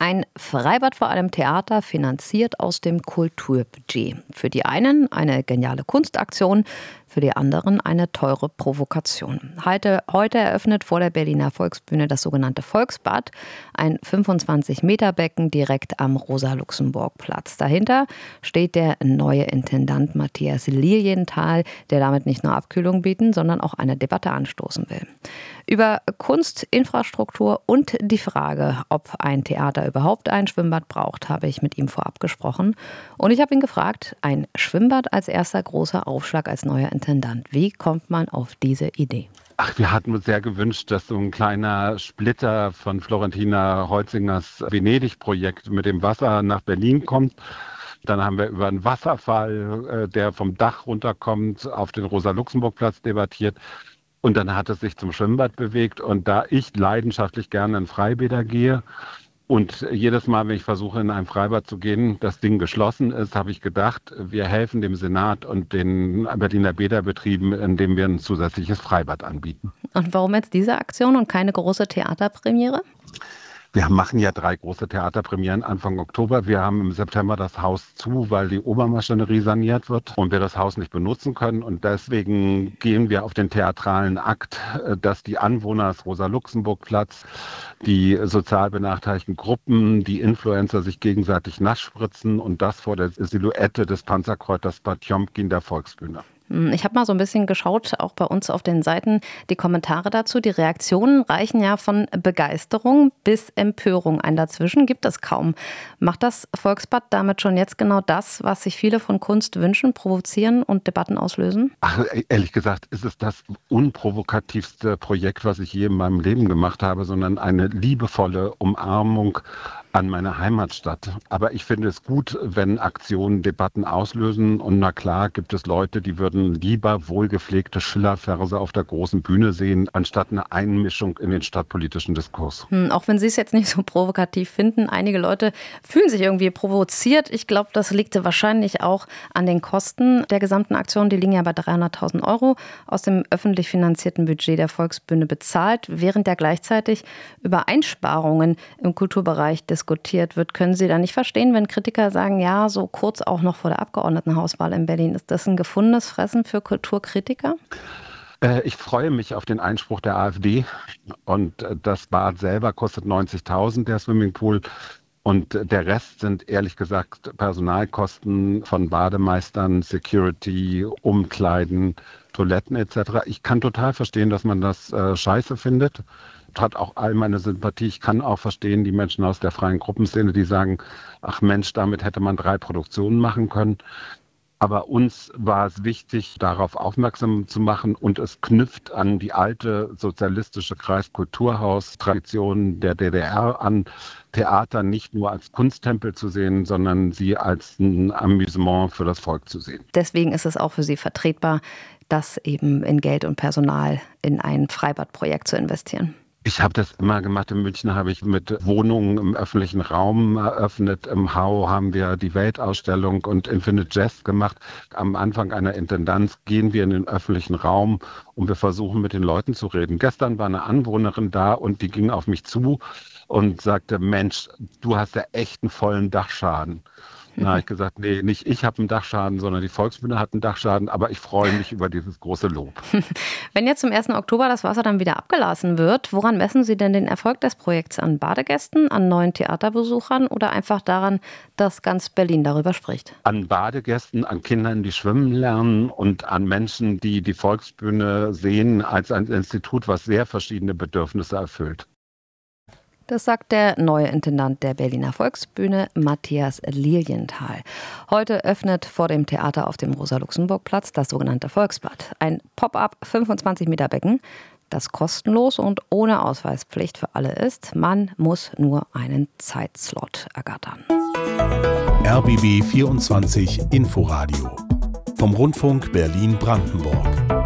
Ein Freibad vor einem Theater, finanziert aus dem Kulturbudget. Für die einen eine geniale Kunstaktion, für die anderen eine teure Provokation. Heute eröffnet vor der Berliner Volksbühne das sogenannte Volksbad, ein 25-Meter-Becken direkt am Rosa-Luxemburg-Platz. Dahinter steht der neue Intendant Matthias Lilienthal, der damit nicht nur Abkühlung bieten, sondern auch eine Debatte anstoßen will. Über Kunst, Infrastruktur und die Frage, ob ein Theater überhaupt ein Schwimmbad braucht, habe ich mit ihm vorab gesprochen. Und ich habe ihn gefragt, ein Schwimmbad als erster großer Aufschlag als neuer Intendant. Wie kommt man auf diese Idee? Wir hatten uns sehr gewünscht, dass so ein kleiner Splitter von Florentina Holzingers Venedig-Projekt mit dem Wasser nach Berlin kommt. Dann haben wir über einen Wasserfall, der vom Dach runterkommt, auf den Rosa-Luxemburg-Platz debattiert. Und dann hat es sich zum Schwimmbad bewegt. Und da ich leidenschaftlich gerne in Freibäder gehe und jedes Mal, wenn ich versuche, in ein Freibad zu gehen, das Ding geschlossen ist, habe ich gedacht, wir helfen dem Senat und den Berliner Bäderbetrieben, indem wir ein zusätzliches Freibad anbieten. Und warum jetzt diese Aktion und keine große Theaterpremiere? Wir machen ja 3 große Theaterpremieren Anfang Oktober. Wir haben im September das Haus zu, weil die Obermaschinerie saniert wird und wir das Haus nicht benutzen können. Und deswegen gehen wir auf den theatralen Akt, dass die Anwohner des Rosa-Luxemburg-Platz, die sozial benachteiligten Gruppen, die Influencer sich gegenseitig nass spritzen und das vor der Silhouette des Panzerkreuzers Potjomkin der Volksbühne. Ich habe mal so ein bisschen geschaut, auch bei uns auf den Seiten, die Kommentare dazu. Die Reaktionen reichen ja von Begeisterung bis Empörung. Ein Dazwischen gibt es kaum. Macht das Volksbad damit schon jetzt genau das, was sich viele von Kunst wünschen, provozieren und Debatten auslösen? Ehrlich gesagt ist es das unprovokativste Projekt, was ich je in meinem Leben gemacht habe, sondern eine liebevolle Umarmung an meine Heimatstadt. Aber ich finde es gut, wenn Aktionen Debatten auslösen. Und na klar gibt es Leute, die würden lieber wohlgepflegte Schillerverse auf der großen Bühne sehen, anstatt eine Einmischung in den stadtpolitischen Diskurs. Auch wenn Sie es jetzt nicht so provokativ finden, einige Leute fühlen sich irgendwie provoziert. Ich glaube, das liegt wahrscheinlich auch an den Kosten der gesamten Aktion. Die liegen ja bei 300.000 € aus dem öffentlich finanzierten Budget der Volksbühne bezahlt, während ja gleichzeitig über Einsparungen im Kulturbereich diskutiert wird. Können Sie da nicht verstehen, wenn Kritiker sagen, ja, so kurz auch noch vor der Abgeordnetenhauswahl in Berlin, ist das ein gefundenes Fressen für Kulturkritiker? Ich freue mich auf den Einspruch der AfD und das Bad selber kostet 90.000, der Swimmingpool. Und der Rest sind ehrlich gesagt Personalkosten von Bademeistern, Security, Umkleiden, Toiletten etc. Ich kann total verstehen, dass man das scheiße findet. Hat auch all meine Sympathie. Ich kann auch verstehen, die Menschen aus der freien Gruppenszene, die sagen, ach Mensch, damit hätte man 3 Produktionen machen können. Aber uns war es wichtig, darauf aufmerksam zu machen und es knüpft an die alte sozialistische Kreiskulturhaus-Tradition der DDR an, Theater nicht nur als Kunsttempel zu sehen, sondern sie als ein Amüsement für das Volk zu sehen. Deswegen ist es auch für Sie vertretbar, das eben in Geld und Personal in ein Freibadprojekt zu investieren. Ich habe das immer gemacht. In München habe ich mit Wohnungen im öffentlichen Raum eröffnet. Im Hau haben wir die Weltausstellung und Infinite Jest gemacht. Am Anfang einer Intendanz gehen wir in den öffentlichen Raum und wir versuchen mit den Leuten zu reden. Gestern war eine Anwohnerin da und die ging auf mich zu und sagte, Mensch, du hast ja echt einen vollen Dachschaden. Da habe ich gesagt, nee, nicht ich habe einen Dachschaden, sondern die Volksbühne hat einen Dachschaden, aber ich freue mich über dieses große Lob. Wenn jetzt zum 1. Oktober das Wasser dann wieder abgelassen wird, woran messen Sie denn den Erfolg des Projekts? An Badegästen, an neuen Theaterbesuchern oder einfach daran, dass ganz Berlin darüber spricht? An Badegästen, an Kindern, die schwimmen lernen und an Menschen, die die Volksbühne sehen als ein Institut, was sehr verschiedene Bedürfnisse erfüllt. Das sagt der neue Intendant der Berliner Volksbühne, Matthias Lilienthal. Heute öffnet vor dem Theater auf dem Rosa-Luxemburg-Platz das sogenannte Volksbad. Ein Pop-up 25-Meter-Becken, das kostenlos und ohne Ausweispflicht für alle ist. Man muss nur einen Zeitslot ergattern. RBB 24 Inforadio vom Rundfunk Berlin-Brandenburg.